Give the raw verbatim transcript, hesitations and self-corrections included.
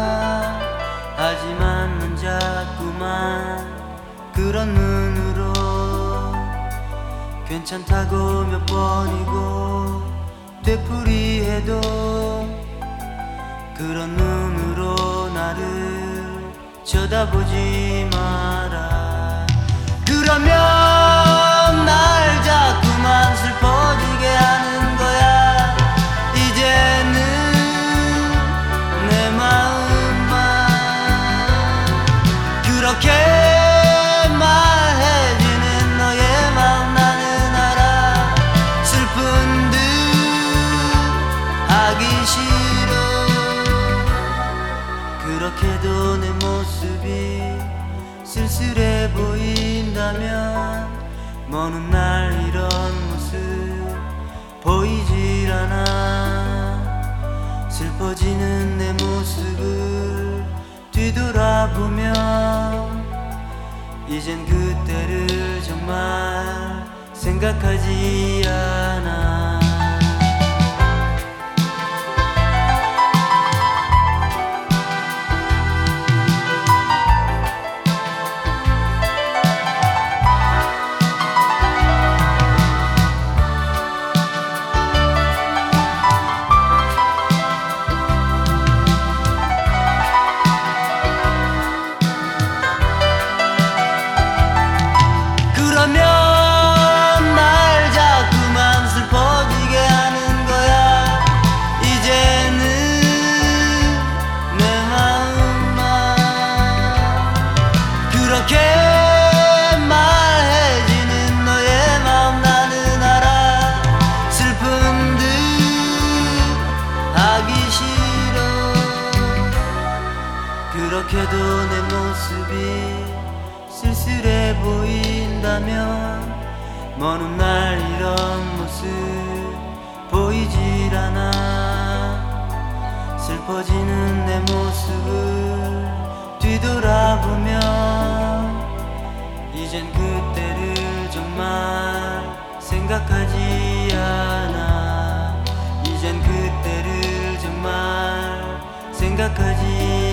하지만 넌 자꾸만 그런 눈으로 괜찮다고 몇 번이고 되풀이해도 그런 눈으로 나를 쳐다보지 마라. 그러면 날 자꾸만 슬퍼지게 하는 거야. 이제는 내 마음만 그렇게 말해주는 너의 마음 나는 알아. 슬픈 듯 하기 싫어. 그렇게도 내 모습이 쓸쓸해 보인다면 먼 훗날 이런 모습 보이질 않아. 슬퍼지는 내 모습을 뒤돌아보면 이젠 그때를 정말 생각하지 않아. 그러면 날 자꾸만 슬퍼지게 하는 거야. 이제는 내 마음만 그렇게 말해주는 너의 마음 나는 알아. 슬픈 듯 하기 싫어. 그렇게도 내 모습이 쓸쓸해 보인다면 먼 훗날 이런 모습 보이질 않아. 슬퍼지는 내 모습을 뒤돌아보면 이젠 그때를 정말 생각하지 않아. 이젠 그때를 정말 생각하지